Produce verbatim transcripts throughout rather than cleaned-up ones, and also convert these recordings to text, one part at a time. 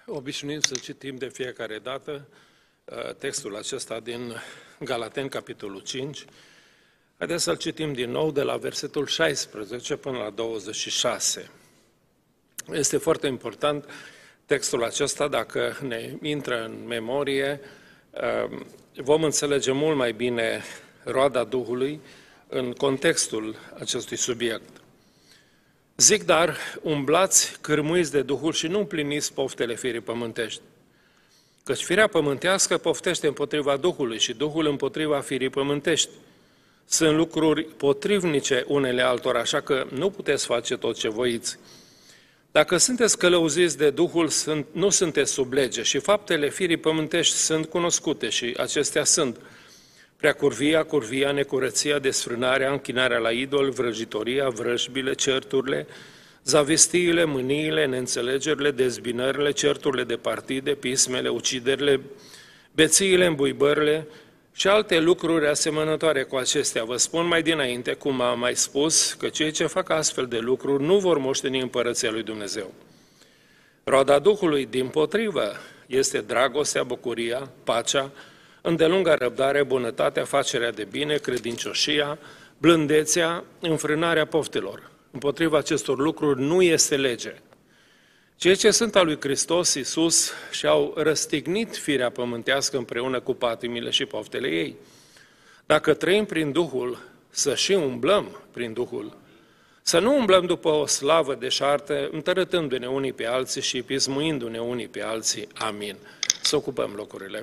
Obișnuim să citim de fiecare dată textul acesta din Galateni, capitolul cinci. Haideți să-l citim din nou de la versetul șaisprezece până la douăzeci și șase. Este foarte important textul acesta, dacă ne intră în memorie, vom înțelege mult mai bine roada Duhului în contextul acestui subiect. Zic, dar umblați cârmuiți de Duhul și nu împliniți poftele firii pământești. Căci firea pământească poftește împotriva Duhului și Duhul împotriva firii pământești. Sunt lucruri potrivnice unele altora, așa că nu puteți face tot ce voiți. Dacă sunteți călăuziți de Duhul, nu sunteți sub lege și faptele firii pământești sunt cunoscute și acestea sunt preacurvia, curvia, necurăția, desfrânarea, închinarea la idol, vrăjitoria, vrăjbile, certurile, zavistiile, mâniile, neînțelegerile, dezbinările, certurile de partide, pismele, uciderile, bețiile, îmbuibările și alte lucruri asemănătoare cu acestea. Vă spun mai dinainte, cum am mai spus, că cei ce fac astfel de lucruri nu vor moșteni împărăția lui Dumnezeu. Roada Duhului, dimpotrivă, este dragostea, bucuria, pacea, îndelunga răbdare, bunătatea, facerea de bine, credincioșia, blândețea, înfrânarea poftelor. Împotriva acestor lucruri nu este lege. Cei ce sunt al lui Hristos Iisus și-au răstignit firea pământească împreună cu patimile și poftele ei. Dacă trăim prin Duhul, să și umblăm prin Duhul. Să nu umblăm după o slavă deșartă, întărătându-ne unii pe alții și pismuindu-ne unii pe alții. Amin. Să ocupăm locurile.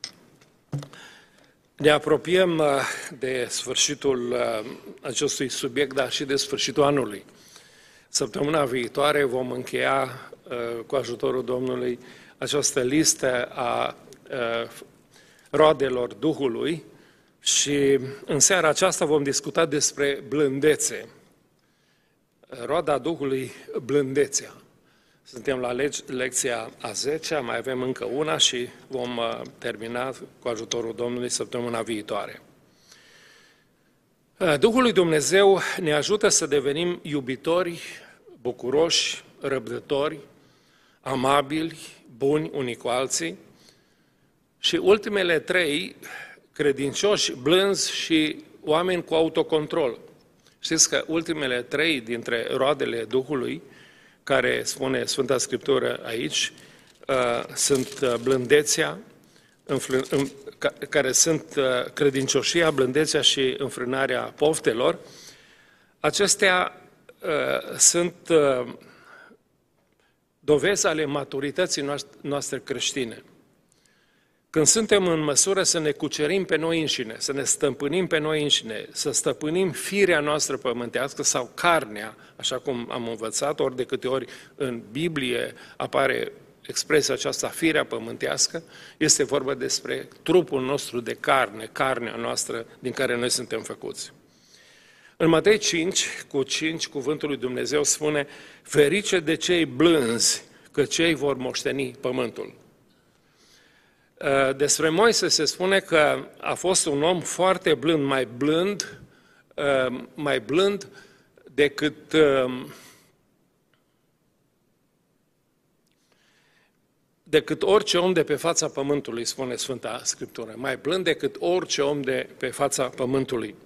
Ne apropiem de sfârșitul acestui subiect, dar și de sfârșitul anului. Săptămâna viitoare vom încheia cu ajutorul Domnului această listă a roadelor Duhului și în seara aceasta vom discuta despre blândețe. Roada Duhului, blândețea. Suntem la lecția a zecea, mai avem încă una și vom termina cu ajutorul Domnului săptămâna viitoare. Duhul lui Dumnezeu ne ajută să devenim iubitori, bucuroși, răbdători, amabili, buni unii cu alții și ultimele trei, credincioși, blânzi și oameni cu autocontrol. Știți că ultimele trei dintre roadele Duhului, care spune Sfânta Scriptură aici, sunt blândețea, care sunt credincioșia, blândețea și înfrânarea poftelor. Acestea sunt dovezi ale maturității noastre creștine. Când suntem în măsură să ne cucerim pe noi înșine, să ne stăpânim pe noi înșine, să stăpânim firea noastră pământească sau carnea, așa cum am învățat, ori de câte ori în Biblie apare expresia aceasta, firea pământească, este vorba despre trupul nostru de carne, carnea noastră din care noi suntem făcuți. În Matei cinci, cu cinci, cuvântul lui Dumnezeu spune: ferice de cei blânzi, că cei vor moșteni pământul. Despre Moise se spune că a fost un om foarte blând, mai blând, mai blând decât decât orice om de pe fața pământului, spune Sfânta Scriptură, mai blând decât orice om de pe fața pământului.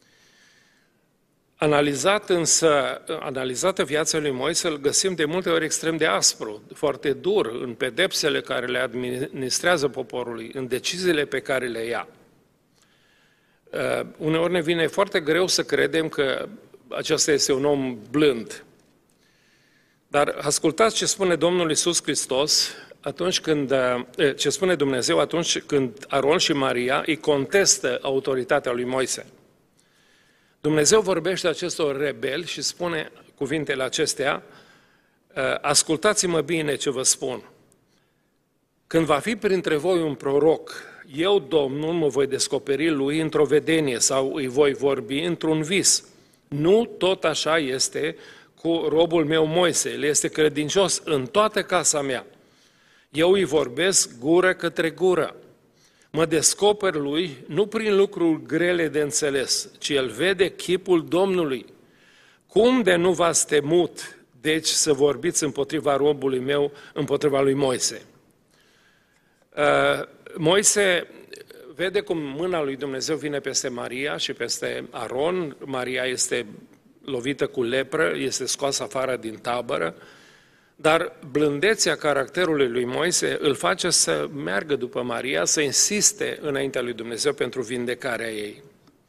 Analizat însă, analizată viața lui Moise, îl găsim de multe ori extrem de aspru, foarte dur în pedepsele care le administrează poporului, în deciziile pe care le ia. Uh, uneori ne vine foarte greu să credem că acesta este un om blând. Dar ascultați ce spune Domnul Iisus Hristos atunci când, uh, ce spune Dumnezeu atunci când Aron și Maria îi contestă autoritatea lui Moise. Dumnezeu vorbește acestor rebeli și spune cuvintele acestea: ascultați-mă bine ce vă spun. Când va fi printre voi un proroc, eu, Domnul, mă voi descoperi lui într-o vedenie sau îi voi vorbi într-un vis. Nu tot așa este cu robul meu Moise, el este credincios în toată casa mea. Eu îi vorbesc gură către gură. Mă descoper lui nu prin lucruri grele de înțeles, ci el vede chipul Domnului. Cum de nu v-ați temut deci să vorbiți împotriva robului meu, împotriva lui Moise. Moise vede cum mâna lui Dumnezeu vine peste Maria și peste Aron. Maria este lovită cu lepră, este scoasă afară din tabără, dar blândețea caracterului lui Moise îl face să meargă după Maria, să insiste înaintea lui Dumnezeu pentru vindecarea ei.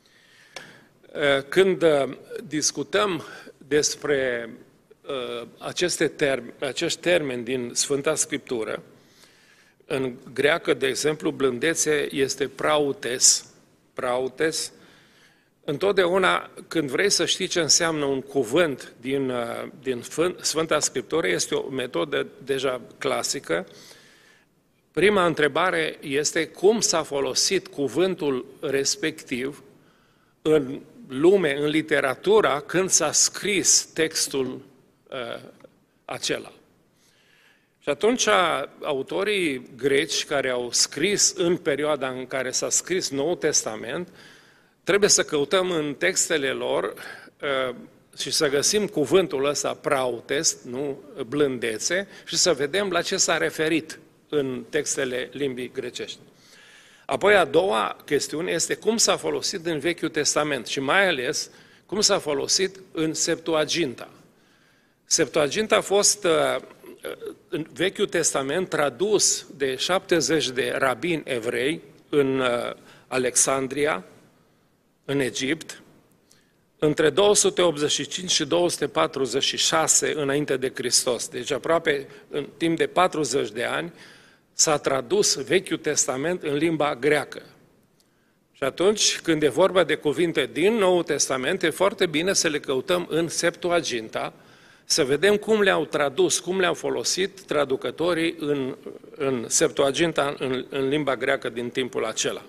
Când discutăm despre aceste termeni, acești termeni din Sfânta Scriptură, în greacă, de exemplu, blândețe este prautes, prautes. Întotdeauna, când vrei să știi ce înseamnă un cuvânt din, din Sfânta Scriptură, este o metodă deja clasică. Prima întrebare este cum s-a folosit cuvântul respectiv în lume, în literatura, când s-a scris textul uh, acela. Și atunci autorii greci care au scris în perioada în care s-a scris Noul Testament, trebuie să căutăm în textele lor uh, și să găsim cuvântul ăsta prautes, nu blândețe, și să vedem la ce s-a referit în textele limbii grecești. Apoi a doua chestiune este cum s-a folosit în Vechiul Testament și mai ales cum s-a folosit în Septuaginta. Septuaginta a fost în Vechiul Testament tradus de șaptezeci de rabini evrei în Alexandria, în Egipt, între două sute optzeci și cinci și două sute patruzeci și șase înainte de Hristos. Deci aproape în timp de patruzeci de ani s-a tradus Vechiul Testament în limba greacă. Și atunci, când e vorba de cuvinte din Noul Testament, e foarte bine să le căutăm în Septuaginta, să vedem cum le-au tradus, cum le-au folosit traducătorii în, în Septuaginta, în, în limba greacă din timpul acela.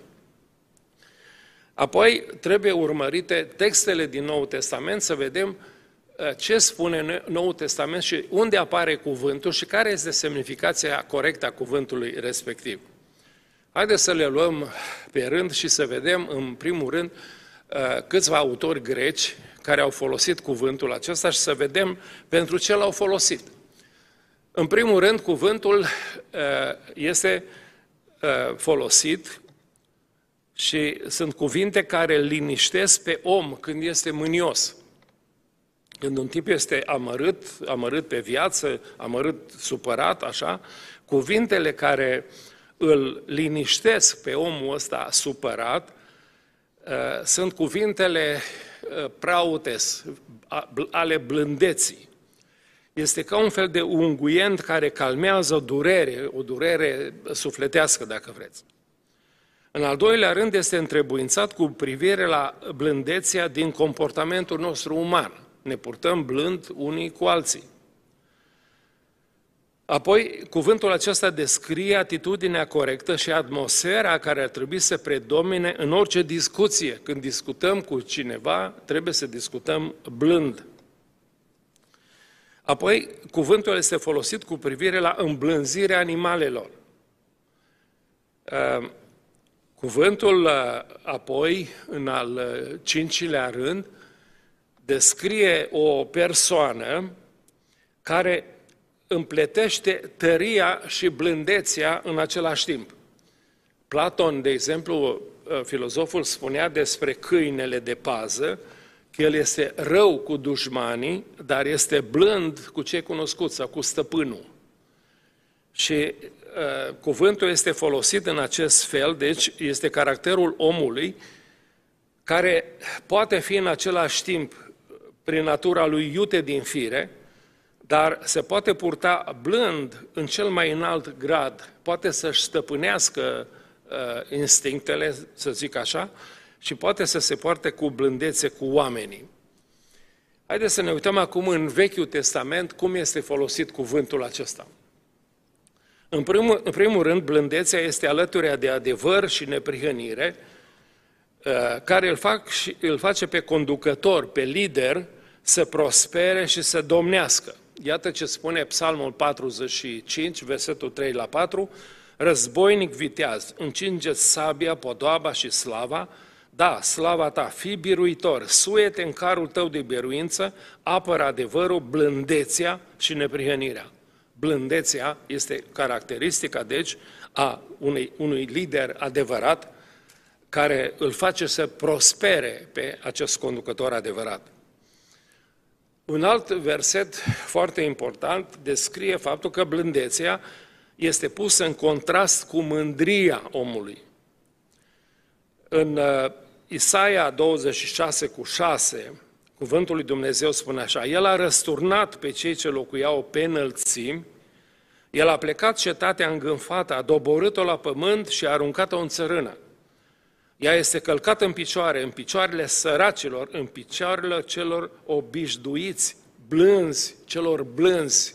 Apoi trebuie urmărite textele din Noul Testament să vedem ce spune Noul Testament și unde apare cuvântul și care este semnificația corectă a cuvântului respectiv. Haideți să le luăm pe rând și să vedem, în primul rând, câțiva autori greci care au folosit cuvântul acesta și să vedem pentru ce l-au folosit. În primul rând, cuvântul este folosit și sunt cuvinte care îl liniștesc pe om când este mânios. Când un tip este amărât, amărât pe viață, amărât, supărat, așa, cuvintele care îl liniștesc pe omul ăsta supărat sunt cuvintele prautes, ale blândeții. Este ca un fel de unguient care calmează o durere, o durere sufletească, dacă vreți. În al doilea rând, este întrebuințat cu privire la blândețea din comportamentul nostru uman. Ne purtăm blând unii cu alții. Apoi, cuvântul acesta descrie atitudinea corectă și atmosfera care ar trebui să predomine în orice discuție. Când discutăm cu cineva, trebuie să discutăm blând. Apoi, cuvântul este folosit cu privire la îmblânzirea animalelor. Cuvântul, apoi, în al cincilea rând, descrie o persoană care împletește tăria și blândețea în același timp. Platon, de exemplu, filozoful, spunea despre câinele de pază că el este rău cu dușmanii, dar este blând cu cei cunoscuți sau cu stăpânul. Și uh, cuvântul este folosit în acest fel, deci este caracterul omului care poate fi în același timp, prin natura lui iute din fire, dar se poate purta blând în cel mai înalt grad, poate să-și stăpânească uh, instinctele, să zic așa, și poate să se poarte cu blândețe cu oamenii. Haideți să ne uităm acum în Vechiul Testament cum este folosit cuvântul acesta. În primul, în primul rând, blândețea este alături de adevăr și neprihănire, uh, care îl, fac și, îl face pe conducător, pe lider, să prospere și să domnească. Iată ce spune Psalmul patruzeci și cinci, versetul trei la patru, războinic viteaz, încingeți sabia, podoaba și slava, Da, slava ta, fii biruitor, suie-te în carul tău de biruință, apără adevărul, blândețea și neprihănirea. Blândețea este caracteristica, deci, a unui, unui lider adevărat, care îl face să prospere pe acest conducător adevărat. Un alt verset foarte important descrie faptul că blândețea este pusă în contrast cu mândria omului. În Isaia douăzeci și șase cu șase, cuvântul lui Dumnezeu spune așa: El a răsturnat pe cei ce locuiau pe înălțimi, El a plecat cetatea îngânfată, a doborât-o la pământ și a aruncat-o în țărână. Ea este călcată în picioare, în picioarele săracilor, în picioarele celor obișnuiți, blânzi, celor blânzi.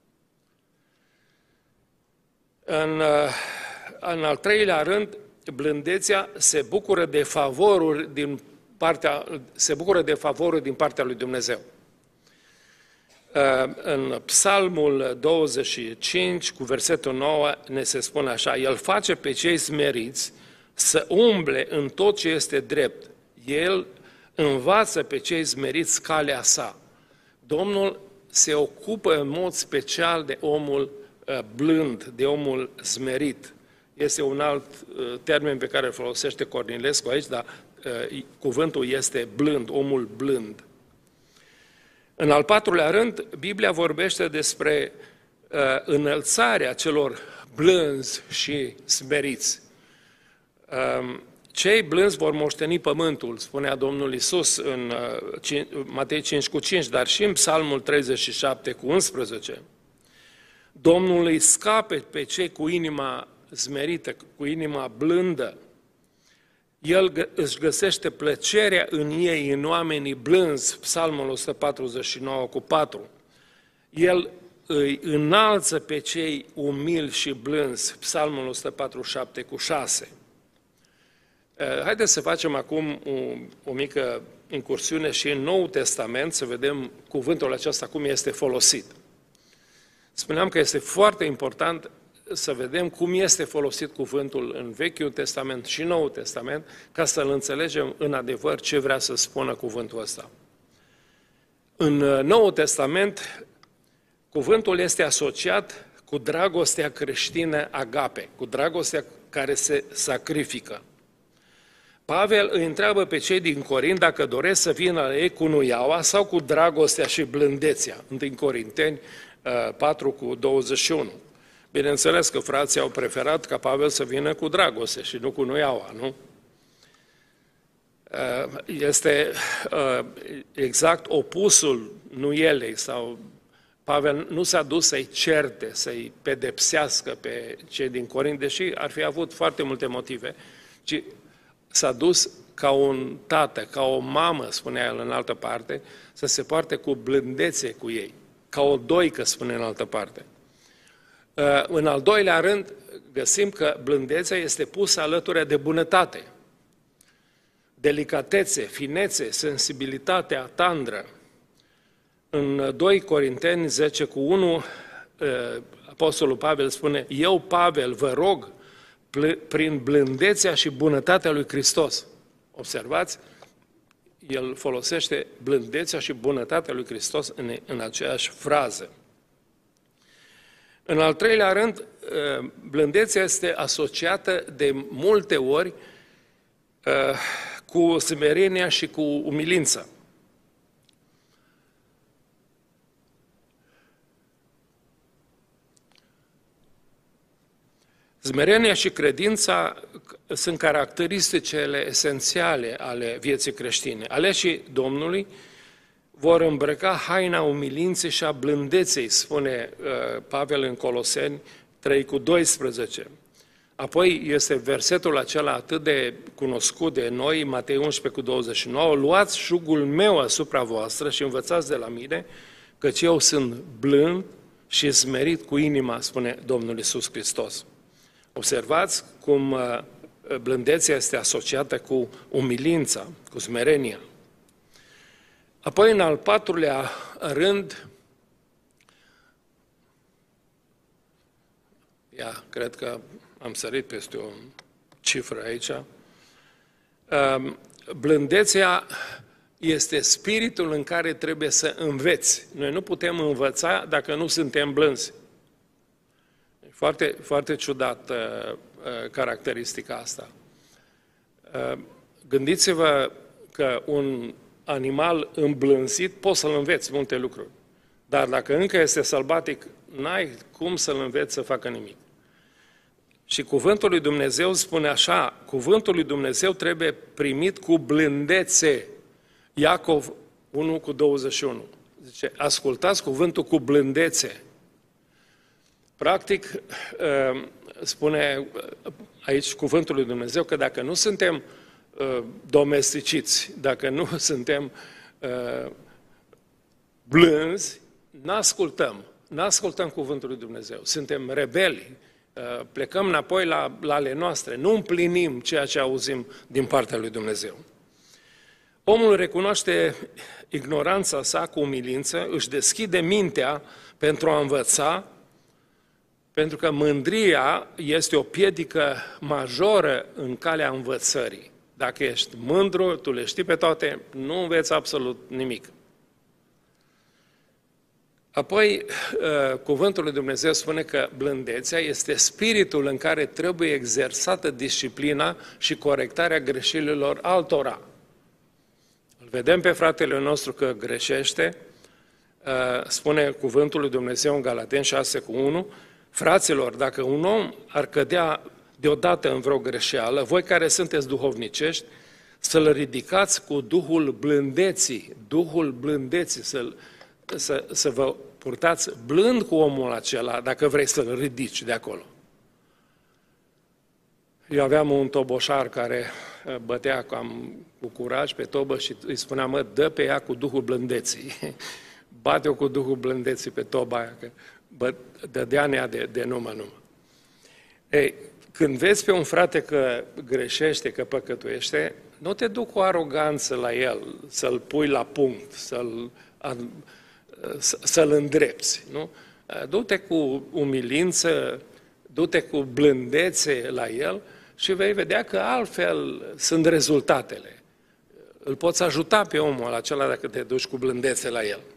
În, în al treilea rând, blândețea se bucură de favoruri din partea, se bucură de favoruri din partea lui Dumnezeu. În Psalmul douăzeci și cinci, cu versetul nouă, ne se spune așa: El face pe cei smeriți să umble în tot ce este drept. El învață pe cei smeriți calea sa. Domnul se ocupă în mod special de omul blând, de omul smerit. Este un alt termen pe care îl folosește Cornilescu aici, dar cuvântul este blând, omul blând. În al patrulea rând, Biblia vorbește despre înălțarea celor blânzi și smeriți. Cei blânzi vor moșteni pământul, spunea Domnul Iisus în Matei cinci cu cinci, dar și în Psalmul treizeci și șapte cu unsprezece. Domnul îi scape pe cei cu inima smerită, cu inima blândă. El își găsește plăcerea în ei, în oamenii blânzi, Psalmul o sută patruzeci și nouă cu patru. El îi înalță pe cei umili și blânzi, Psalmul o sută patruzeci și șapte cu șase. Haideți să facem acum o, o mică incursiune și în Noul Testament, să vedem cuvântul acesta cum este folosit. Spuneam că este foarte important să vedem cum este folosit cuvântul în Vechiul Testament și Noul Testament, ca să-l înțelegem în adevăr ce vrea să spună cuvântul ăsta. În Noul Testament, cuvântul este asociat cu dragostea creștină agape, cu dragostea care se sacrifică. Pavel îi întreabă pe cei din Corint dacă doresc să vină la ei cu nuiaua sau cu dragostea și blândețea. întâi Corinteni patru cu douăzeci și unu. Bineînțeles că frații au preferat ca Pavel să vină cu dragoste și nu cu nuiaua, nu? Este exact opusul nuielei sau Pavel nu s-a dus să-i certe, să-i pedepsească pe cei din Corint, deși ar fi avut foarte multe motive, ci s-a dus ca un tată, ca o mamă, spunea el în altă parte, să se poarte cu blândețe cu ei, ca o doică, spune în altă parte. În al doilea rând, găsim că blândețea este pusă alături de bunătate, delicatețe, finețe, sensibilitatea tandră. În doi Corinteni zece cu unu, Apostolul Pavel spune: Eu, Pavel, vă rog prin blândețea și bunătatea lui Hristos. Observați, el folosește blândețea și bunătatea lui Hristos în, în aceeași frază. În al treilea rând, blândețea este asociată de multe ori cu smerenia și cu umilință. Smerenia și credința sunt caracteristicele esențiale ale vieții creștine. Aleșii Domnului vor îmbrăca haina umilinței și a blândeței, spune uh, Pavel în Coloseni trei cu doisprezece. Apoi este versetul acela atât de cunoscut de noi, Matei unsprezece cu douăzeci și nouă, luați jugul meu asupra voastră și învățați de la mine, căci eu sunt blând și smerit cu inima, spune Domnul Iisus Hristos. Observați cum uh, blândețea este asociată cu umilința, cu smerenia. Apoi, în al patrulea rând, ia, cred că am sărit peste o cifră aici, Blândețea este spiritul în care trebuie să înveți. Noi nu putem învăța dacă nu suntem blânzi. Foarte, foarte ciudat uh, uh, caracteristica asta. Uh, gândiți-vă că un animal îmblânzit poți să-l înveți multe lucruri. Dar dacă încă este sălbatic, n-ai cum să-l înveți să facă nimic. Și cuvântul lui Dumnezeu spune așa, cuvântul lui Dumnezeu trebuie primit cu blândețe. Iacov unu cu douăzeci și unu. Zice, ascultați cuvântul cu blândețe. Practic, spune aici cuvântul lui Dumnezeu că dacă nu suntem domesticiți, dacă nu suntem blânzi, n-ascultăm, n-ascultăm cuvântul lui Dumnezeu. Suntem rebeli, plecăm înapoi la, la ale noastre, nu împlinim ceea ce auzim din partea lui Dumnezeu. Omul recunoaște ignoranța sa cu umilință, își deschide mintea pentru a învăța, pentru că mândria este o piedică majoră în calea învățării. Dacă ești mândru, tu le știi pe toate, nu înveți absolut nimic. Apoi, cuvântul lui Dumnezeu spune că blândețea este spiritul în care trebuie exersată disciplina și corectarea greșelilor altora. Îl vedem pe fratele nostru că greșește, spune cuvântul lui Dumnezeu în Galateni șase cu unu, fraților, dacă un om ar cădea deodată în vreo greșeală, voi care sunteți duhovnicești, să-l ridicați cu Duhul blândeții, Duhul blândeții, să, să, să vă purtați blând cu omul acela, dacă vrei să-l ridici de acolo. Eu aveam un toboșar care bătea cam cu curaj pe tobă și îi spunea, mă, dă pe ea cu Duhul blândeții. Bate-o cu Duhul blândeții pe toba aia, că bă, dădea-ne-a de, de numă numă. Ei, când vezi pe un frate că greșește, că păcătuiește, nu te duc cu aroganță la el, să-l pui la punct, să-l, să-l îndrepți, nu? Du-te cu umilință, du-te cu blândețe la el și vei vedea că altfel sunt rezultatele. Îl poți ajuta pe omul acela dacă te duci cu blândețe la el.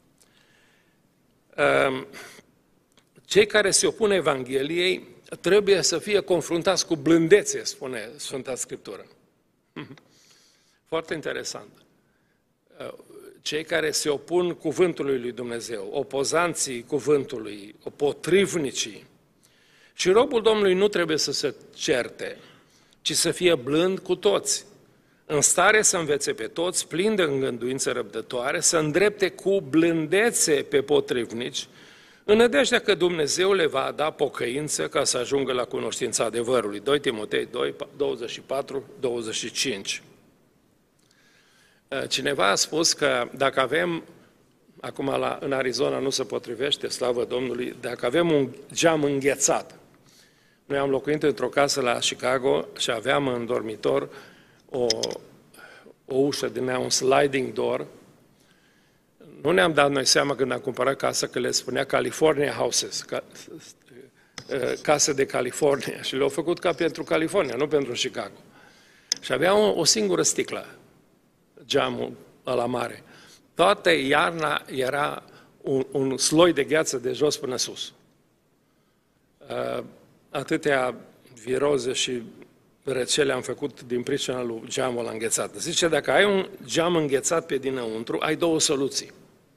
Cei care se opun Evangheliei trebuie să fie confruntați cu blândețe, spune Sfânta Scriptură. Foarte interesant. Cei care se opun cuvântului lui Dumnezeu, opozanții cuvântului, potrivnicii. Și robul Domnului nu trebuie să se certe, ci să fie blând cu toți, în stare să învețe pe toți, plin de îngăduință răbdătoare, să îndrepte cu blândețe pe potrivnici, în nădejdea că Dumnezeu le va da pocăință ca să ajungă la cunoștința adevărului. doi Timotei doi, douăzeci și patru, douăzeci și cinci. Cineva a spus că dacă avem, acum la, în Arizona nu se potrivește, slavă Domnului, dacă avem un geam înghețat. Noi am locuit într-o casă la Chicago și aveam în dormitor o, o ușă din ea, un sliding door. Nu ne-am dat noi seama când am cumpărat casă că le spunea California Houses, ca, case de California, și le-au făcut ca pentru California, nu pentru Chicago. Și avea o, o singură sticlă, geamul ăla mare. Toată iarna era un, un sloi de gheață de jos până sus. Atâtea viroze și răcele am făcut din pricina lui geamul ăla înghețat. Zice, dacă ai un geam înghețat pe dinăuntru, ai două soluții.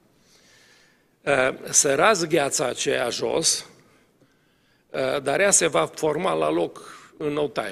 Să razi gheața aceea jos, dar ea se va forma la loc în no time.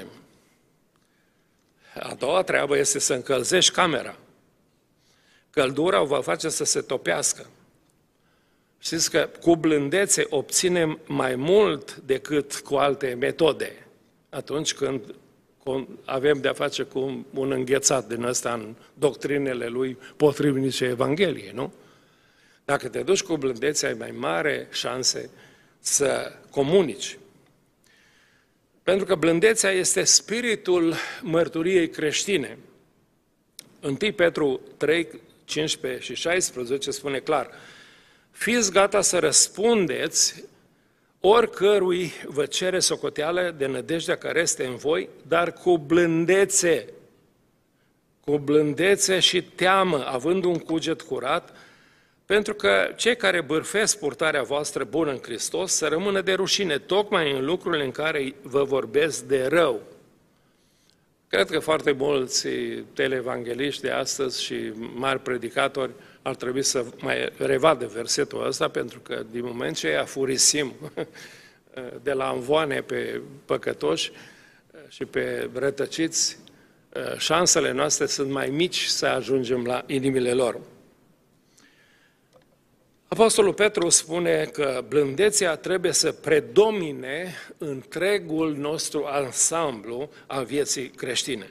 A doua treabă este să încălzești camera. Căldura o va face să se topească. Știți că cu blândețe obținem mai mult decât cu alte metode atunci când avem de-a face cu un înghețat din ăsta în doctrinele lui potrivnice Evangheliei, nu? Dacă te duci cu blândețe, ai mai mare șanse să comunici. Pentru că blândețea este spiritul mărturiei creștine. întâi Petru trei, cincisprezece și șaisprezece spune clar, fiți gata să răspundeți oricărui vă cere socoteală de nădejdea care este în voi, dar cu blândețe, cu blândețe și teamă, având un cuget curat, pentru că cei care bârfesc purtarea voastră bună în Hristos să rămână de rușine, tocmai în lucrurile în care vă vorbesc de rău. Cred că foarte mulți televangeliști de astăzi și mari predicatori ar trebui să mai revadă versetul ăsta, pentru că din moment ce afurisim de la învoane pe păcătoși și pe rătăciți, șansele noastre sunt mai mici să ajungem la inimile lor. Apostolul Petru spune că blândețea trebuie să predomine întregul nostru ansamblu al vieții creștine.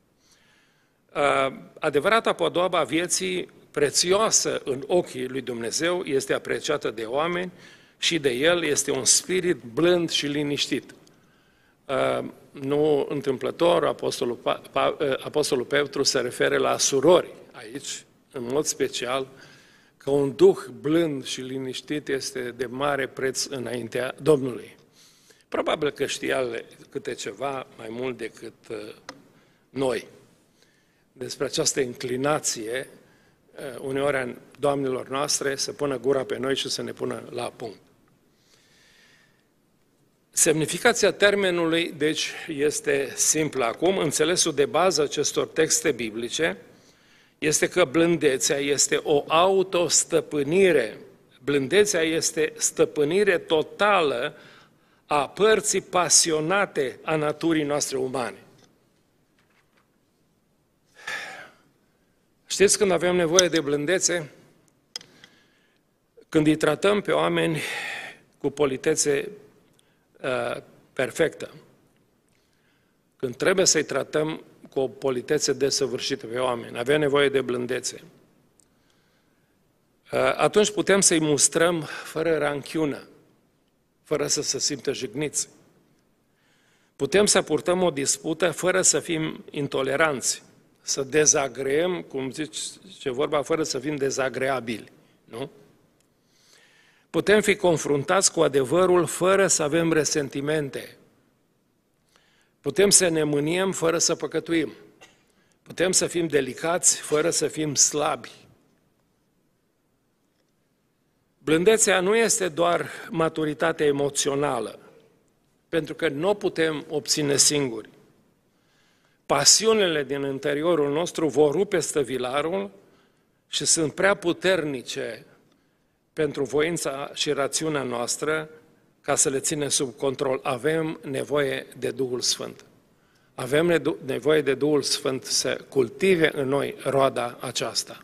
Adevărata podoabă a vieții prețioasă în ochii lui Dumnezeu este apreciată de oameni și de El este un spirit blând și liniștit. Nu întâmplător, Apostolul, Apostolul Petru se referă la surori aici, în mod special, că un duh blând și liniștit este de mare preț înaintea Domnului. Probabil că știa câte ceva mai mult decât noi despre această inclinație, uneori a doamnelor noastre, să pună gura pe noi și să ne pună la punct. Semnificația termenului, deci, este simplă acum. Înțelesul de bază acestor texte biblice este că blândețea este o autostăpânire. Blândețea este stăpânire totală a părții pasionate a naturii noastre umane. Știți când avem nevoie de blândețe? Când îi tratăm pe oameni cu politețe uh, perfectă. Când trebuie să-i tratăm cu o politețe desăvârșită pe oameni, avem nevoie de blândețe. Atunci putem să-i mustrăm fără ranchiună, fără să se simtă jigniți. Putem să purtăm o dispută fără să fim intoleranți, să dezagreăm, cum zice vorba, fără să fim dezagreabili, nu? Putem fi confruntați cu adevărul fără să avem resentimente. Putem să ne mâniem fără să păcătuim. Putem să fim delicați fără să fim slabi. Blândețea nu este doar maturitate emoțională, pentru că nu o putem obține singuri. Pasiunile din interiorul nostru vor rupe stăvilarul și sunt prea puternice pentru voința și rațiunea noastră ca să le ținem sub control. Avem nevoie de Duhul Sfânt. Avem nevoie de Duhul Sfânt să cultive în noi roada aceasta.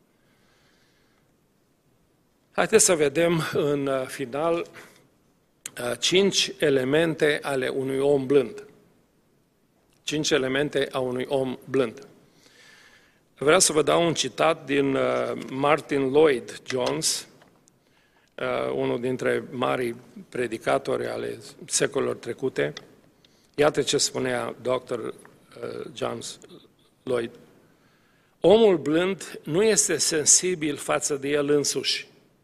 Haideți să vedem în final cinci elemente ale unui om blând. Cinci elemente a unui om blând. Vreau să vă dau un citat din Martin Lloyd Jones, unul dintre marii predicatori ale secolelor trecute. Iată ce spunea doctor James Lloyd. Omul blând nu este sensibil față de el însuși.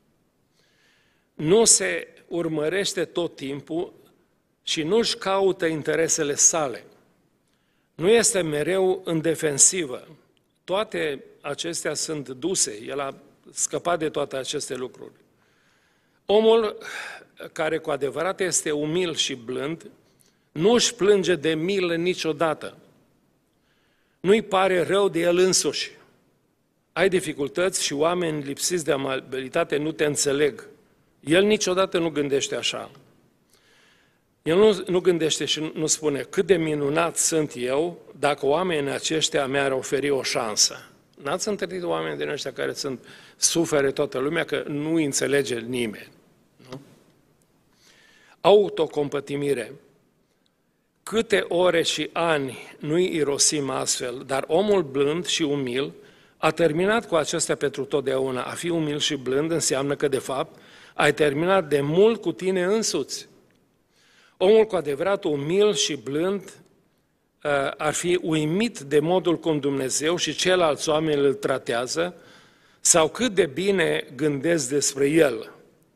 Nu se urmărește tot timpul și nu-și caută interesele sale. Nu este mereu în defensivă. Toate acestea sunt duse. El a scăpat de toate aceste lucruri. Omul care cu adevărat este umil și blând, nu își plânge de milă niciodată. Nu-i pare rău de el însuși. Ai dificultăți și oameni lipsiți de amabilitate nu te înțeleg. El niciodată nu gândește așa. El nu, nu gândește și nu spune cât de minunat sunt eu dacă oamenii aceștia mi-ar oferi o șansă. N-ați întâlnit oameni din ăștia care sunt, sufere toată lumea că nu înțelege nimeni. Nu? Autocompătimire. Câte ore și ani nu-i irosim astfel, dar omul blând și umil a terminat cu acestea pentru totdeauna. A fi umil și blând înseamnă că, de fapt, ai terminat de mult cu tine însuți. Omul cu adevărat umil și blând ar fi uimit de modul cum Dumnezeu și ceilalți oameni îl tratează sau cât de bine gândesc despre el.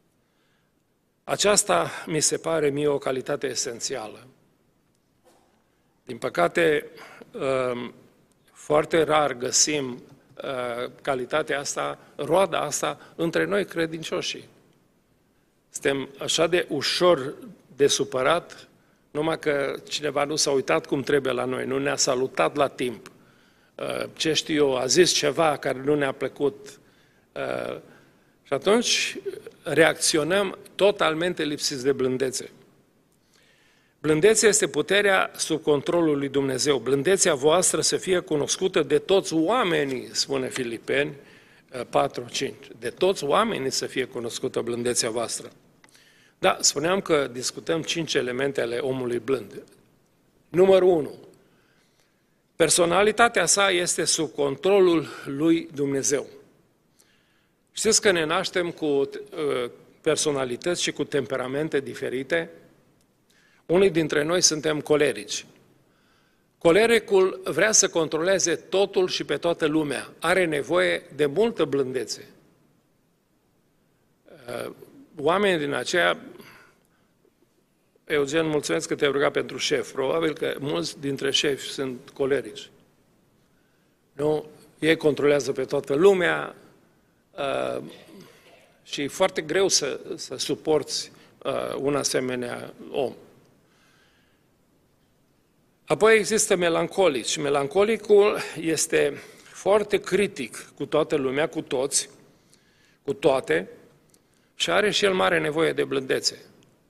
Aceasta mi se pare mie o calitate esențială. Din păcate, Foarte rar găsim uh, calitatea asta, roada asta între noi credincioșii. Suntem așa de ușor de supărat, numai că cineva nu s-a uitat cum trebuie la noi, nu ne-a salutat la timp. Uh, ce știu eu, a zis ceva care nu ne-a plăcut. Uh, și atunci reacționăm totalmente lipsiți de blândețe. Blândețea este puterea sub controlul lui Dumnezeu. Blândețea voastră să fie cunoscută de toți oamenii, spune Filipeni patru cinci. De toți oamenii să fie cunoscută blândețea voastră. Da, spuneam că discutăm cinci elemente ale omului blând. Numărul unu. Personalitatea sa este sub controlul lui Dumnezeu. Știți că ne naștem cu personalități și cu temperamente diferite? Unii dintre noi suntem colerici. Colericul vrea să controleze totul și pe toată lumea. Are nevoie de multă blândețe. Oamenii din aceea, Eugen, mulțumesc că te-ai rugat pentru șef. Probabil că mulți dintre șefi sunt colerici. Nu? Ei controlează pe toată lumea uh, și e foarte greu să, să suporți uh, un asemenea om. Apoi există melancolici. Melancolicul este foarte critic cu toată lumea, cu toți, cu toate, și are și el mare nevoie de blândețe.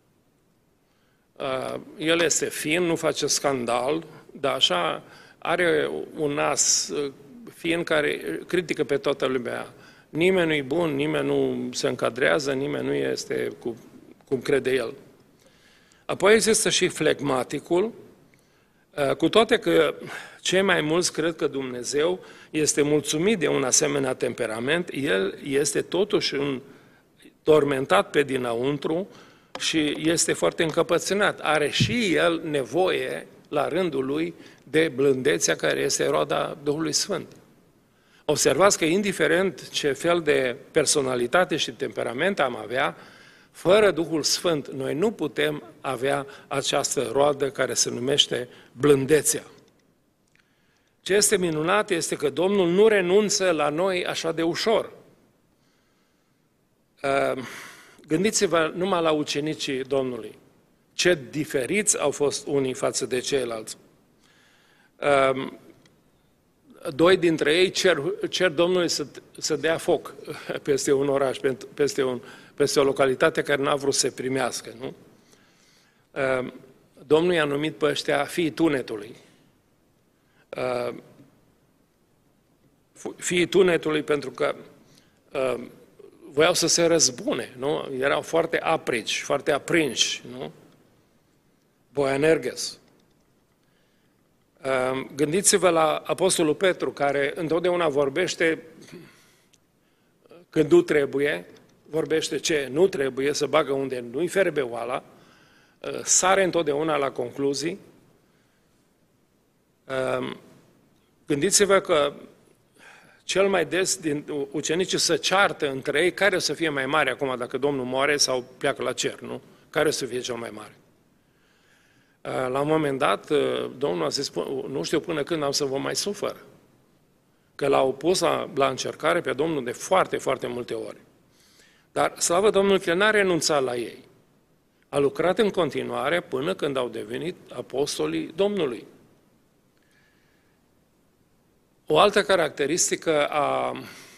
El este fin, nu face scandal, dar așa are un nas fin care critică pe toată lumea. Nimeni nu-i bun, nimeni nu se încadrează, nimeni nu este cu, cum crede el. Apoi există și flegmaticul, cu toate că cei mai mulți cred că Dumnezeu este mulțumit de un asemenea temperament, el este totuși un tormentat pe dinăuntru și este foarte încăpățânat. Are și el nevoie, la rândul lui, de blândețea care este roada Duhului Sfânt. Observați că indiferent ce fel de personalitate și temperament am avea, fără Duhul Sfânt, noi nu putem avea această roadă care se numește blândețea. Ce este minunat este că Domnul nu renunță la noi așa de ușor. Gândiți-vă numai la ucenicii Domnului. Ce diferiți au fost unii față de ceilalți. Doi dintre ei cer, cer Domnului să, să dea foc peste un oraș, peste, un, peste o localitate care n-a vrut să se primească. Nu? Domnul i-a numit pe ăștia fiii tunetului. Fiii tunetului pentru că voiau să se răzbune, nu? Erau foarte aprici, foarte aprinși, nu? Boanerges. Gândiți-vă la Apostolul Petru, care întotdeauna vorbește când nu trebuie, vorbește ce nu trebuie, să bagă unde nu-i ferbe oala, sare întotdeauna la concluzii. Gândiți-vă că cel mai des din ucenicii se ceartă între ei care o să fie mai mare acum dacă Domnul moare sau pleacă la cer, nu? Care o să fie cel mai mare? La un moment dat, Domnul a zis, nu știu până când am să vă mai sufăr. Că l-au pus la, la încercare pe Domnul de foarte, foarte multe ori. Dar, slavă Domnului, că n-a renunțat la ei. A lucrat în continuare până când au devenit apostolii Domnului. O altă caracteristică a, a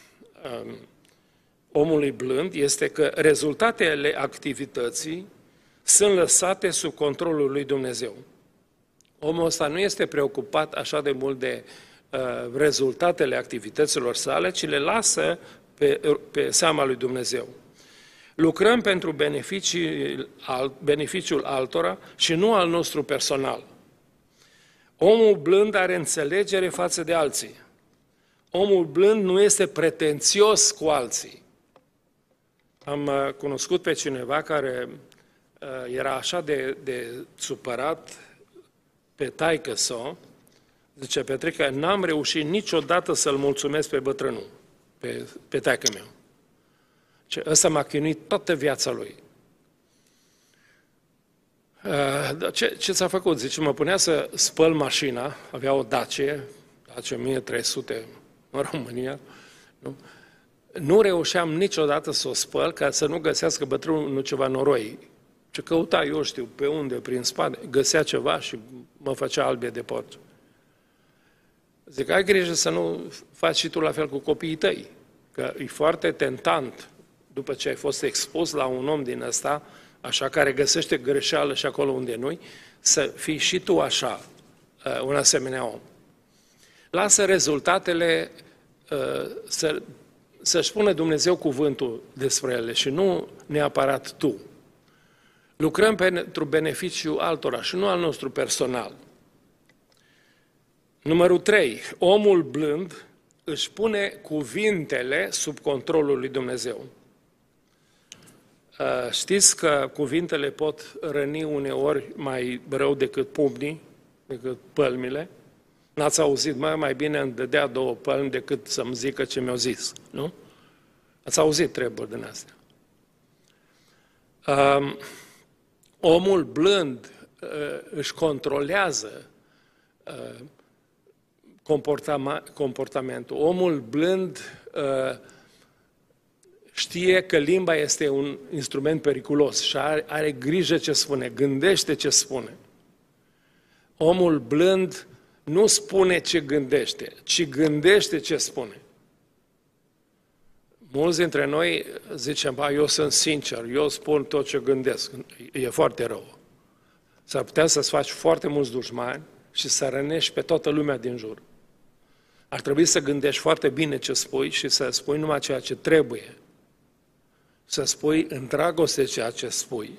omului blând este că rezultatele activității sunt lăsate sub controlul lui Dumnezeu. Omul ăsta nu este preocupat așa de mult de uh, rezultatele activităților sale, ci le lasă pe, pe seama lui Dumnezeu. Lucrăm pentru beneficii, al, beneficiul altora și nu al nostru personal. Omul blând are înțelegere față de alții. Omul blând nu este pretențios cu alții. Am uh, cunoscut pe cineva care era așa de, de supărat pe taică-so, zice Petrica, n-am reușit niciodată să-l mulțumesc pe bătrânul, pe, pe taică meu. Ăsta m-a chinuit toată viața lui. Ce, ce ți-a făcut? Zice, mă punea să spăl mașina, avea o Dacie, face o mie trei sute în România, nu? Nu reușeam niciodată să o spăl ca să nu găsească bătrânul ceva noroi. Ce căuta, eu știu, pe unde, prin spate, găsea ceva și mă făcea albie de porci. Zic, ai grijă să nu faci și tu la fel cu copiii tăi, că e foarte tentant, după ce ai fost expus la un om din ăsta, așa, care găsește greșeală și acolo unde nu-i, să fii și tu așa, un asemenea om. Lasă rezultatele să, să-și spună Dumnezeu cuvântul despre ele și nu neapărat tu. Lucrăm pentru beneficiul altora și nu al nostru personal. Numărul trei. Omul blând își pune cuvintele sub controlul lui Dumnezeu. Știți că cuvintele pot răni uneori mai rău decât pumnii, decât pălmile? N-ați auzit, mai, mai bine îmi dădea două pălmi decât să-mi zică ce mi-au zis, nu? Ați auzit treburi din astea. Um, omul blând uh, își controlează uh, comportama, comportamentul. Omul blând uh, știe că limba este un instrument periculos și are, are grijă ce spune, gândește ce spune. Omul blând nu spune ce gândește, ci gândește ce spune. Mulți dintre noi zicem, ba, eu sunt sincer, eu spun tot ce gândesc. E foarte rău. S-ar putea să-ți faci foarte mulți dușmani și să rănești pe toată lumea din jur. Ar trebui să gândești foarte bine ce spui și să spui numai ceea ce trebuie. Să spui în dragoste ceea ce spui.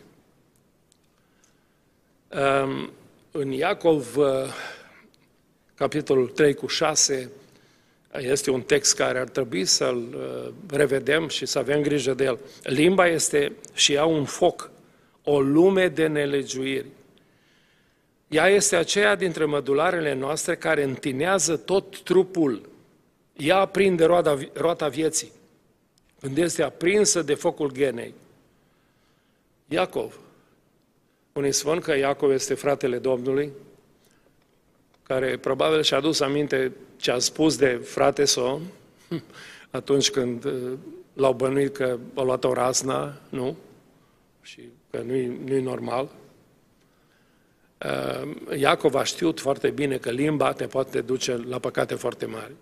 În Iacov, capitolul trei cu șase, este un text care ar trebui să-l revedem și să avem grijă de el. Limba este și ea un foc, o lume de nelegiuiri. Ea este aceea dintre mădularele noastre care întinează tot trupul. Ea aprinde roata, roata vieții, când este aprinsă de focul ghenei. Iacov. Unii spun că Iacov este fratele Domnului, care probabil și-a adus aminte ce a spus de frate său atunci când l-au bănuit că a luat o razna, nu? Și că nu-i, nu-i normal. Iacov a știut foarte bine că limba te poate duce la păcate foarte mari.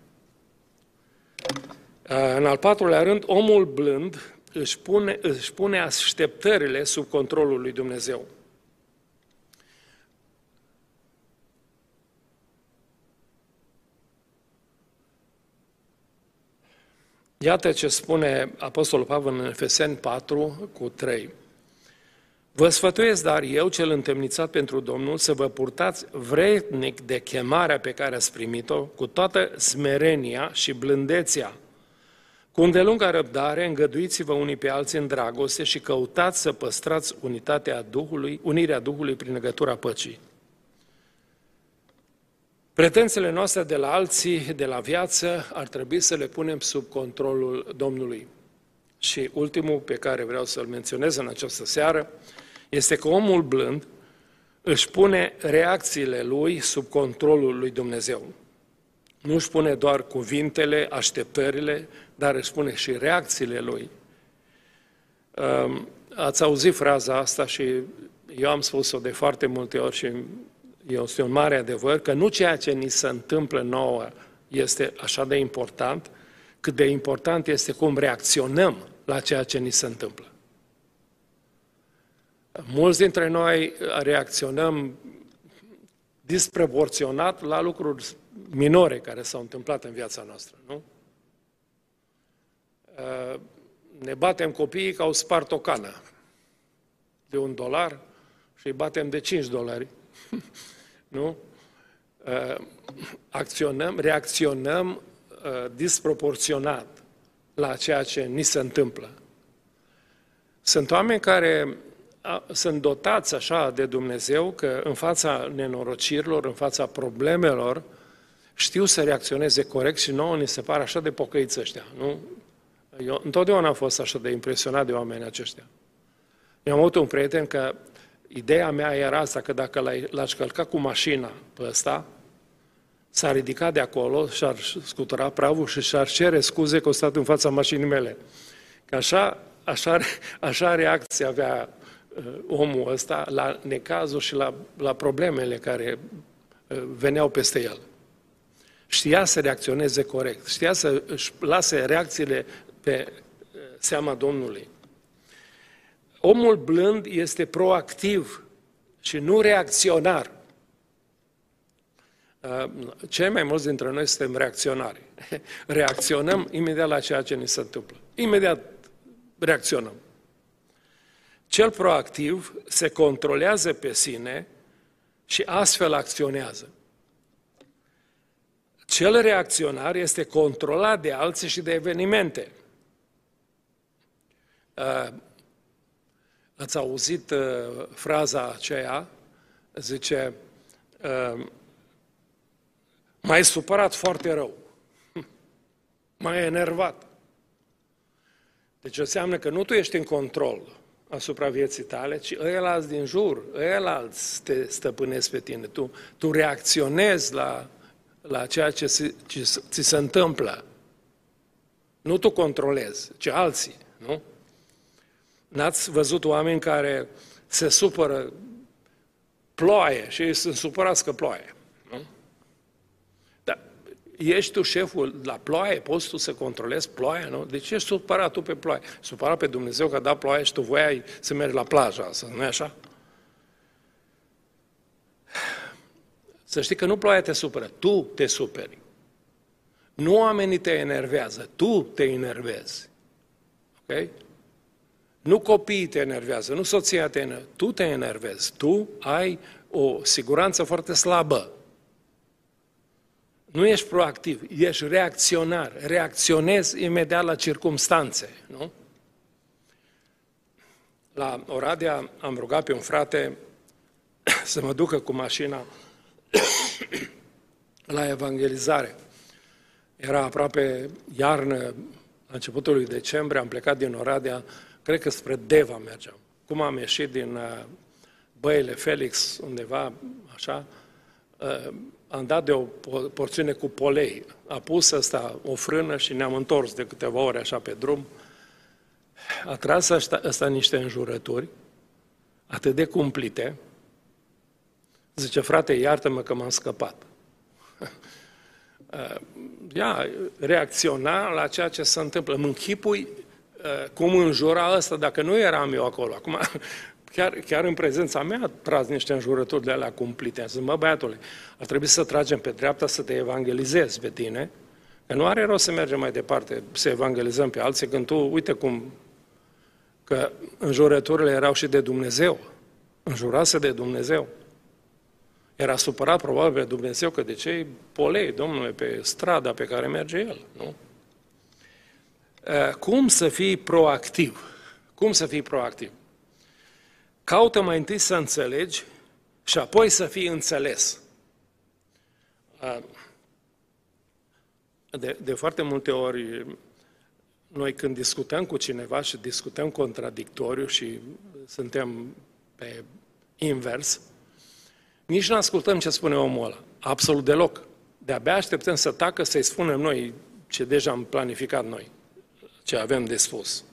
În al patrulea rând, omul blând își pune, își pune așteptările sub controlul lui Dumnezeu. Iată ce spune Apostolul Pavel în Efeseni patru cu trei. Vă sfătuiesc, dar eu, cel întemnițat pentru Domnul, să vă purtați vrednic de chemarea pe care ați primit-o, cu toată smerenia și blândețea. Cu îndelungă răbdare, îngăduiți-vă unii pe alții în dragoste și căutați să păstrați unitatea Duhului, unirea Duhului prin legătura păcii. Pretențiile noastre de la alții, de la viață, ar trebui să le punem sub controlul Domnului. Și ultimul pe care vreau să-l menționez în această seară este că omul blând își pune reacțiile lui sub controlul lui Dumnezeu. Nu își pune doar cuvintele, așteptările, dar își pune și reacțiile lui. Ați auzit fraza asta și eu am spus-o de foarte multe ori și este un mare adevăr, că nu ceea ce ni se întâmplă nouă este așa de important, cât de important este cum reacționăm la ceea ce ni se întâmplă. Mulți dintre noi reacționăm disproporționat la lucruri minore care s-au întâmplat în viața noastră, nu? Ne batem copiii că au spart o cană de un dolar și îi batem de cinci dolari. Nu? Acționăm, reacționăm disproporționat la ceea ce ni se întâmplă. Sunt oameni care sunt dotați așa de Dumnezeu că în fața nenorocirilor, în fața problemelor, știu să reacționeze corect și nouă ni se pare așa de pocăiți ăștia. Nu? Eu întotdeauna am fost așa de impresionat de oamenii aceștia. Eu am avut un prieten că ideea mea era asta, că dacă l-aș călca cu mașina pe ăsta, s-a ridicat de acolo și-ar scutura pravul și și-ar cere scuze că o stat în fața mașinii mele. Că așa, așa, așa reacție avea uh, omul ăsta la necazuri și la, la problemele care uh, veneau peste el. Știa să reacționeze corect, știa să își lase reacțiile pe uh, seama Domnului. Omul blând este proactiv și nu reacționar. Cei mai mulți dintre noi suntem reacționari. Reacționăm imediat la ceea ce ni se întâmplă. Imediat reacționăm. Cel proactiv se controlează pe sine și astfel acționează. Cel reacționar este controlat de alții și de evenimente. Ați auzit fraza aceea? Zice, m-ai supărat foarte rău, m-ai enervat. Deci înseamnă că nu tu ești în control asupra vieții tale, ci ăilalți din jur, ăilalți te stăpânesc pe tine. Tu, tu reacționezi la, la ceea ce, se, ce ți se întâmplă. Nu tu controlezi, ci alții, nu? N-ați văzut oameni care se supără ploaie și ei sunt supărați că ploaie, nu? Dar ești tu șeful la ploaie, poți tu să controlezi ploaia, nu? De ce ești supărat tu pe ploaie? Supărat pe Dumnezeu că a dat ploaie și tu voiai să mergi la plajă, nu-i așa? Să știi că nu ploaia te supără, tu te superi. Nu oamenii te enervează, tu te enervezi. Ok? Nu copiii te enervează, nu soția te enervează, tu te enervezi, tu ai o siguranță foarte slabă. Nu ești proactiv, ești reacționar, reacționezi imediat la circumstanțe, nu? La Oradea am rugat pe un frate să mă ducă cu mașina la evangelizare. Era aproape iarnă, la începutul lui decembrie, am plecat din Oradea, cred că spre Deva mergeam. Cum am ieșit din uh, Băile Felix, undeva, așa, uh, am dat de o porțiune cu polei. A pus ăsta o frână și ne-am întors de câteva ore așa pe drum. A tras ăsta, ăsta niște înjurături, atât de cumplite. Zice, frate, iartă-mă că m-am scăpat. Ea reacționa la ceea ce se întâmplă. Mă închipui cum înjura ăsta, dacă nu eram eu acolo. Acum, chiar, chiar în prezența mea, a tras niște înjurături de alea cumplite. Zic, mă, băiatule, ar trebui să tragem pe dreapta să te evangelizezi pe tine, că nu are rost să mergem mai departe, să evangelizăm pe alții, când tu, uite cum, că înjurăturile erau și de Dumnezeu, înjurase de Dumnezeu. Era supărat probabil pe Dumnezeu că de ce polei, Domnule, pe strada pe care merge el, nu? Cum să fii proactiv? Cum să fii proactiv? Caută mai întâi să înțelegi și apoi să fii înțeles. De, de foarte multe ori, noi când discutăm cu cineva și discutăm contradictoriu și suntem pe invers, nici nu ascultăm ce spune omul ăla. Absolut deloc. De-abia așteptăm să tacă, să-i spunem noi ce deja am planificat noi, ce avem de spus.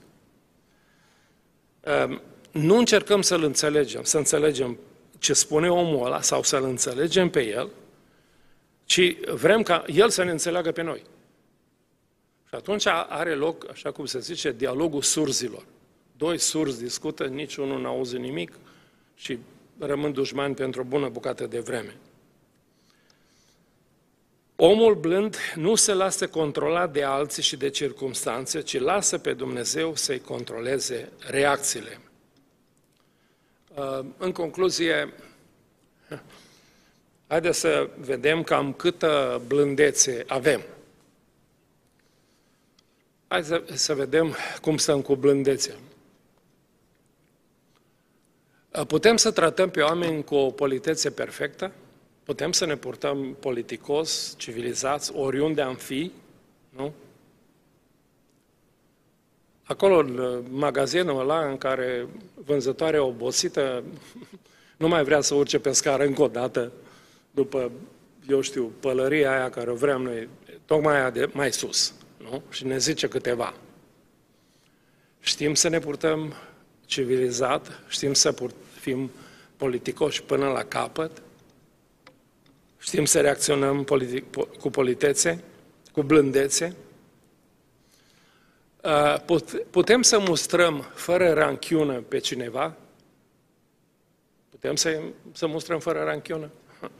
Nu încercăm să-l înțelegem, să înțelegem ce spune omul ăla sau să-l înțelegem pe el, ci vrem ca el să ne înțeleagă pe noi. Și atunci are loc, așa cum se zice, dialogul surzilor. Doi surzi discută, niciunul n-auzi nimic și rămân dușmani pentru o bună bucată de vreme. Omul blând nu se lasă controlat de alții și de circumstanțe, ci lasă pe Dumnezeu să-i controleze reacțiile. În concluzie, haideți să vedem cam câtă blândețe avem. Haideți să vedem cum stăm cu blândețea. Putem să tratăm pe oameni cu o politețe perfectă? Putem să ne purtăm politicos, civilizați, oriunde am fi? Nu? Acolo, în magazinul ăla în care vânzătoarea obosită nu mai vrea să urce pe scară încă o dată, după eu știu, pălăria aia care o vrem noi, tocmai aia de mai sus, nu? Și ne zice câteva. Știm să ne purtăm civilizat, știm să pur- fim politicoși până la capăt, știm să reacționăm politic, cu politețe, cu blândețe. Putem să mustrăm fără ranchiună pe cineva? Putem să, să mustrăm fără ranchiună?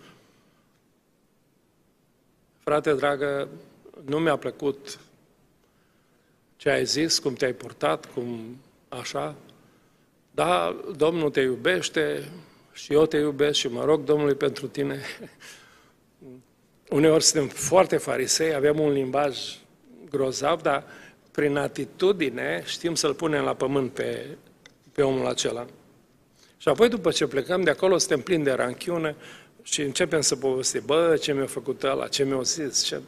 Frate dragă, nu mi-a plăcut ce ai zis, cum te-ai purtat, cum așa. Da, Domnul te iubește și eu te iubesc și mă rog Domnului pentru tine. Uneori suntem foarte farisei, avem un limbaj grozav, dar prin atitudine știm să-l punem la pământ pe, pe omul acela. Și apoi după ce plecăm de acolo, suntem plini de ranchiune și începem să povestim, bă, ce mi-a făcut ăla, ce mi-a zis, ce...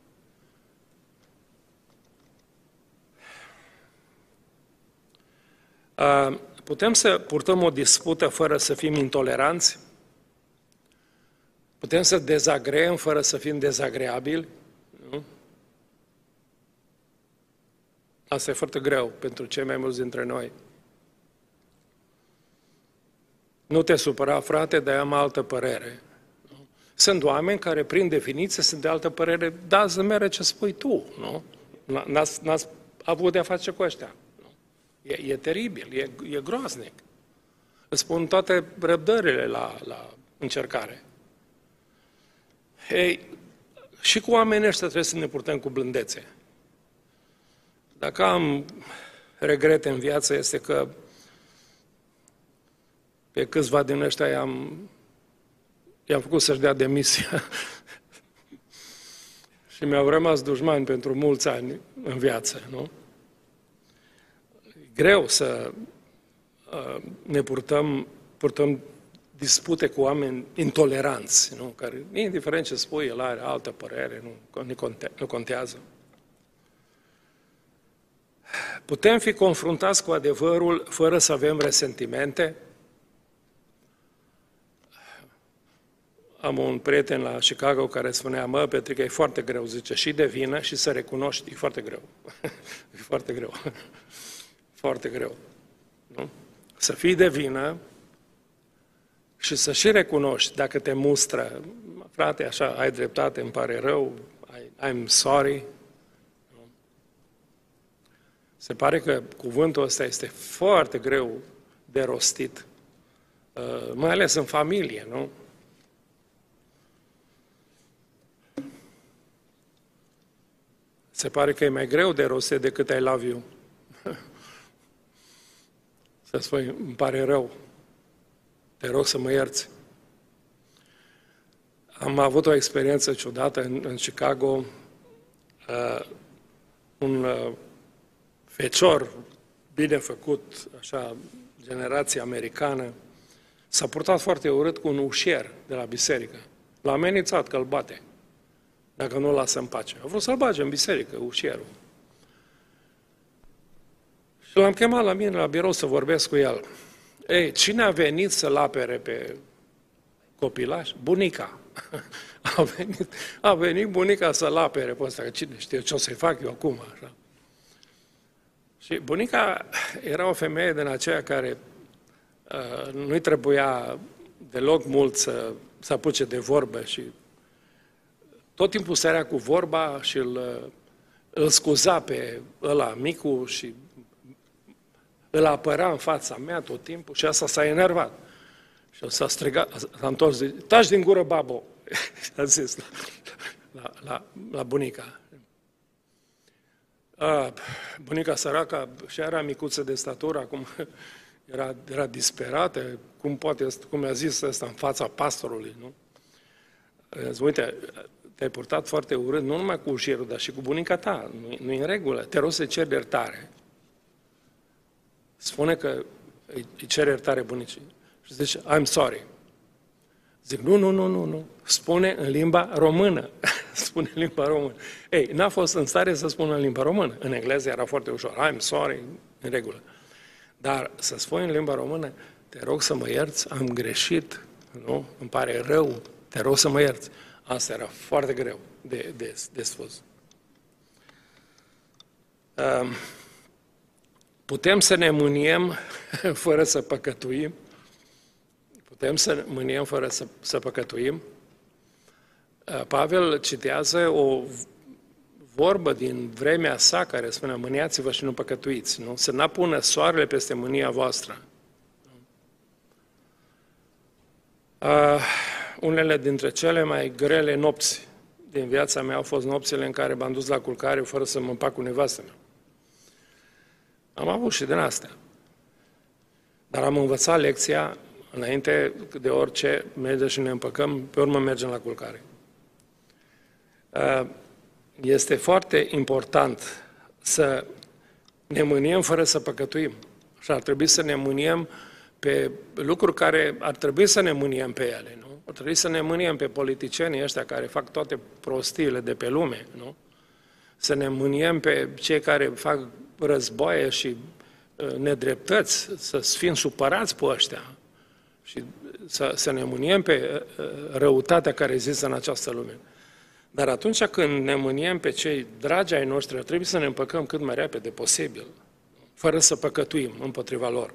Putem să purtăm o dispută fără să fim intoleranți? Putem să dezagreăm fără să fim dezagreabili? Nu? Asta e foarte greu pentru cei mai mulți dintre noi. Nu te supăra, frate, dar am altă părere. Sunt oameni care, prin definiție, sunt de altă părere, da, zâmbere ce spui tu, nu? N-ați, n-ați avut de-a face cu ăștia. Nu? E, e teribil, e, e groaznic. Îți spun toate răbdările la, la încercare. Ei, și cu oamenii ăștia trebuie să ne purtăm cu blândețe. Dacă am regrete în viață, este că pe câțiva din ăștia i-am, i-am făcut să-și dea demisia și mi-au rămas dușmani pentru mulți ani în viață, nu? E greu să uh, ne purtăm, purtăm dispute cu oameni intoleranți, nu? Care, indiferent ce spui, el are altă părere, nu, nu, conte, nu contează. Putem fi confruntați cu adevărul fără să avem resentimente? Am un prieten la Chicago care spunea, mă, Petrică, e foarte greu, zice, și de vină și să recunoști, e foarte greu. E foarte greu. Foarte greu. Nu? Să fii de vină și să și recunoști dacă te mustră, frate, așa, ai dreptate, îmi pare rău, I'm sorry. Se pare că cuvântul ăsta este foarte greu de rostit, mai ales în familie, nu? Se pare că e mai greu de rostit decât I love you. Să spui, îmi pare rău, te rog să mă ierți. Am avut o experiență ciudată în, în Chicago, uh, un uh, fecior bine făcut, așa, generație americană, s-a purtat foarte urât cu un ușier de la biserică. L-a amenințat că îl bate, dacă nu îl lasă în pace. A vrut să-l bage în biserică, ușierul. Și l-am chemat la mine la birou să vorbesc cu el. Ei, cine a venit să-l apere pe copilaș? Bunica. A venit, a venit bunica să-l apere pe ăsta, că cine știe ce o să-i fac eu acum, așa. Și bunica era o femeie din aceea care uh, nu-i trebuia deloc mult să, să apuce de vorbă și tot timpul sărea cu vorba și îl, îl scuza pe ăla micu și îl apăra în fața mea tot timpul și asta s-a enervat. Și s-a strigat, s-a întors, zice, taci din gură, babo, a zis la, la, la, la bunica. A, bunica săraca și era micuță de statură, acum era, era disperată, cum poate, cum a zis ăsta în fața pastorului, nu? Zic, uite, te-ai purtat foarte urât, nu numai cu ușierul, dar și cu bunica ta, nu e în regulă, te rog să ceri iertare. Spune că îi cere iertare bunicii. Și zice, I'm sorry. Zic, nu, nu, nu, nu, nu. Spune în limba română. Spune în limba română. Ei, n-a fost în stare să spună în limba română. În engleză era foarte ușor. I'm sorry, în regulă. Dar să spui în limba română, te rog să mă ierți, am greșit, nu? Îmi pare rău, te rog să mă ierți. Asta era foarte greu de, de, de spus. Putem să ne mâniem fără să păcătuim? Putem să mâniem fără să, să păcătuim? Pavel citează o vorbă din vremea sa care spune: mâniați-vă și nu păcătuiți, nu? Să n-apună soarele peste mânia voastră. Uh, unele dintre cele mai grele nopți din viața mea au fost nopțile în care m-am dus la culcare fără să mă împac cu nevastă mea. Am avut și din astea. Dar am învățat lecția înainte de orice, mergem și ne împăcăm, pe urmă mergem la culcare. Este foarte important să ne mâniem fără să păcătuim. Și ar trebui să ne mâniem pe lucruri care ar trebui să ne mâniem pe ele, nu? Ar trebui să ne mâniem pe politicienii ăștia care fac toate prostiile de pe lume, nu? Să ne mâniem pe cei care fac războaie și uh, nedreptăți, să fim supărați pe ăștia și să, să ne mâniem pe uh, răutatea care există în această lume. Dar atunci când ne mâniem pe cei dragi ai noștri, trebuie să ne împăcăm cât mai repede posibil, fără să păcătuim împotriva lor.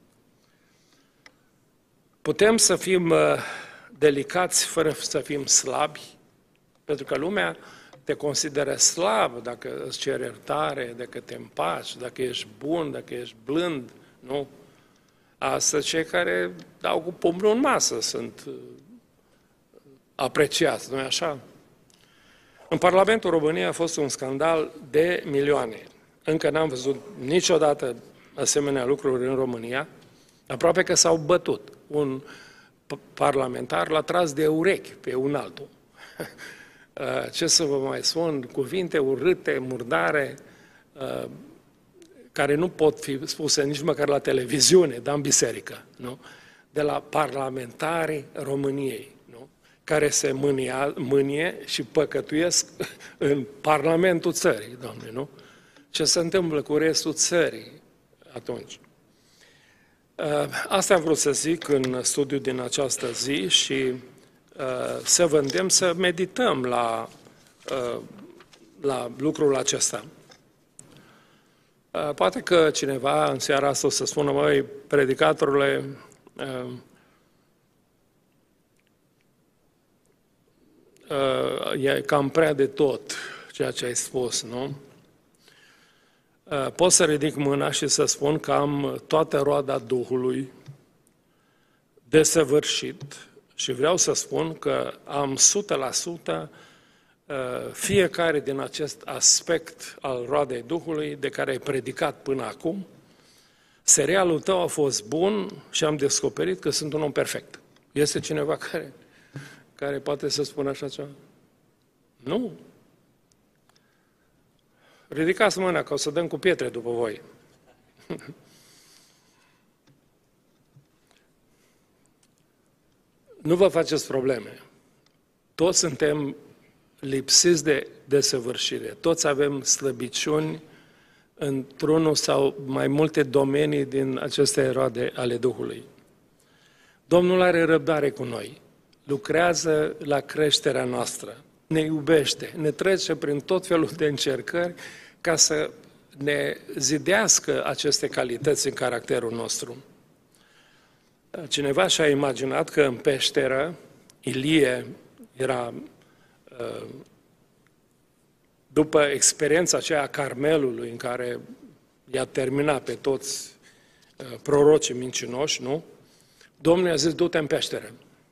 Putem să fim uh, delicați fără să fim slabi, pentru că lumea te consideră slab dacă îți ceri iertare, dacă te împaci, dacă ești bun, dacă ești blând, nu? Asta cei care dau cu pumnul în masă sunt uh, apreciați, nu-i așa? În Parlamentul României a fost un scandal de milioane. Încă n-am văzut niciodată asemenea lucruri în România. Aproape că s-au bătut. Un parlamentar l-a tras de urechi pe un altul. Ce să vă mai spun, cuvinte urâte, murdare, care nu pot fi spuse nici măcar la televiziune, dar în biserică, nu? De la parlamentarii României, nu? Care se mânia, mânie și păcătuiesc în Parlamentul țării, Doamne, nu? Ce se întâmplă cu restul țării atunci? Asta am vrut să zic în studiul din această zi și să vă îndemn să medităm la, la lucrul acesta. Poate că cineva în seara asta o să spună: măi, predicatorule, e cam prea de tot ceea ce ai spus, nu? Pot să ridic mâna și să spun că am toată roada Duhului desăvârșit și vreau să spun că am o sută la sută fiecare din acest aspect al roadei Duhului de care ai predicat până acum. Serialul tău a fost bun și am descoperit că sunt un om perfect. Este cineva care, care poate să spună așa ceva? Nu. Ridicați mâna, că o să dăm cu pietre după voi. Nu vă faceți probleme. Toți suntem lipsiți de desăvârșire. Toți avem slăbiciuni într-unul sau mai multe domenii din aceste roade ale Duhului. Domnul are răbdare cu noi. Lucrează la creșterea noastră. Ne iubește, ne trece prin tot felul de încercări ca să ne zidească aceste calități în caracterul nostru. Cineva și-a imaginat că în peșteră Ilie era, după experiența aceea a Carmelului, în care i-a terminat pe toți prorocii mincinoși, nu? Domnul i-a zis: du-te în peșteră.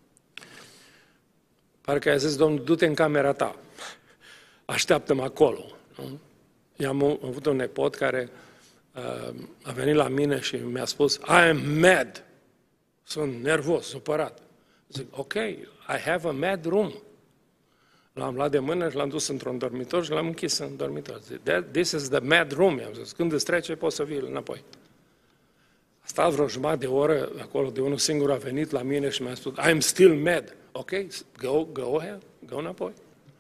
Parcă i-a zis: Domnul, du-te în camera ta, așteaptă-mă acolo. Nu? I-am avut un nepot care uh, a venit la mine și mi-a spus: I am mad. Sunt nervos, supărat. Zic: ok, I have a mad room. L-am luat de mână și l-am dus într-un dormitor și l-am închis în dormitor. Zic: this is the mad room. I-am zis: când îți trece, poți să vii înapoi. A stat vreo jumătate de oră acolo, de unul singur a venit la mine și mi-a spus: I'm still mad. Ok, go, go ahead, go înapoi.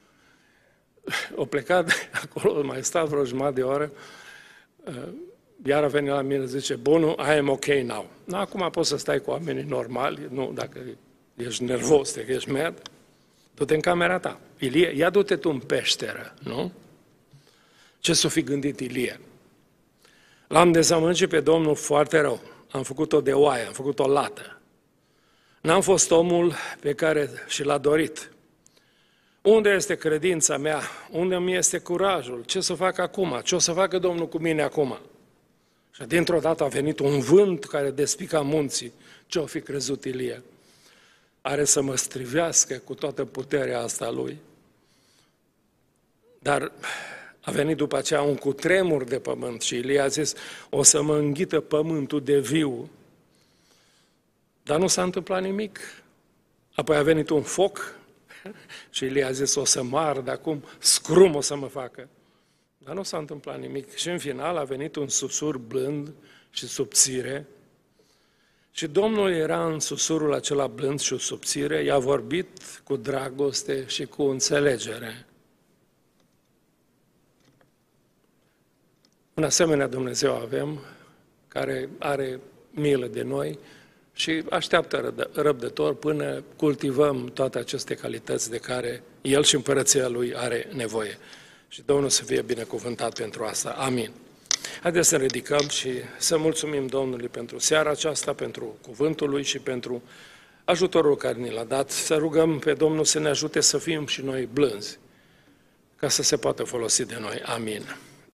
O plecat acolo, mai stat vreo jumătate de oră, iar a venit la mine, zice: bunul, I am ok now. No, acum poți să stai cu oamenii normali, nu dacă ești nervos, dacă ești mad. Du-te în camera ta. Ilie, ia du-te tu în peșteră, nu? Ce s-o fi gândit Ilie? L-am dezamăgit pe Domnul foarte rău. Am făcut-o de oaie, am făcut-o lată. N-am fost omul pe care și l-a dorit. Unde este credința mea? Unde mi este curajul? Ce să fac acum? Ce o să facă Domnul cu mine acum? Și dintr-o dată a venit un vânt care despica munții. Ce-o fi crezut Ilie? Are să mă strivească cu toată puterea asta lui. Dar a venit după aceea un cutremur de pământ și Ilie a zis, o să mă înghită pământul de viu. Dar nu s-a întâmplat nimic. Apoi a venit un foc și Ilie a zis, o să mă ard acum, scrum o să mă facă. Dar nu s-a întâmplat nimic. Și în final a venit un susur blând și subțire. Și Domnul era în susurul acela blând și subțire, i-a vorbit cu dragoste și cu înțelegere. Un asemenea Dumnezeu avem, care are milă de noi și așteaptă răbdător până cultivăm toate aceste calități de care El și împărăția Lui are nevoie. Și Domnul să fie binecuvântat pentru asta. Amin. Haideți să ridicăm și să mulțumim Domnului pentru seara aceasta, pentru cuvântul Lui și pentru ajutorul care ni l-a dat. Să rugăm pe Domnul să ne ajute să fim și noi blânzi, ca să se poată folosi de noi. Amin.